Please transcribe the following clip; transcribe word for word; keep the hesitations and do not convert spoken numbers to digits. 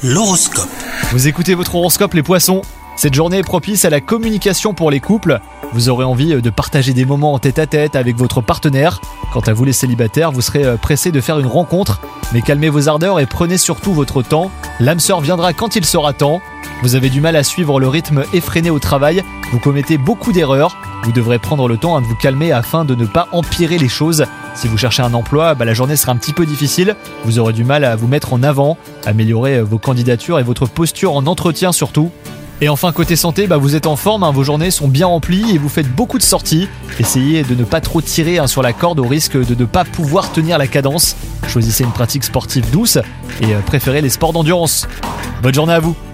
L'horoscope. Vous écoutez votre horoscope les poissons. Cette journée est propice à la communication pour les couples. Vous aurez envie de partager des moments en tête-à-tête avec votre partenaire. Quant à vous les célibataires, vous serez pressés de faire une rencontre. Mais calmez vos ardeurs et prenez surtout votre temps. L'âme sœur viendra quand il sera temps. Vous avez du mal à suivre le rythme effréné au travail. Vous commettez beaucoup d'erreurs. Vous devrez prendre le temps de vous calmer afin de ne pas empirer les choses. Si vous cherchez un emploi, bah la journée sera un petit peu difficile. Vous aurez du mal à vous mettre en avant, améliorer vos candidatures et votre posture en entretien surtout. Et enfin côté santé, bah vous êtes en forme, hein, vos journées sont bien remplies et vous faites beaucoup de sorties. Essayez de ne pas trop tirer hein, sur la corde au risque de ne pas pouvoir tenir la cadence. Choisissez une pratique sportive douce et euh, préférez les sports d'endurance. Bonne journée à vous.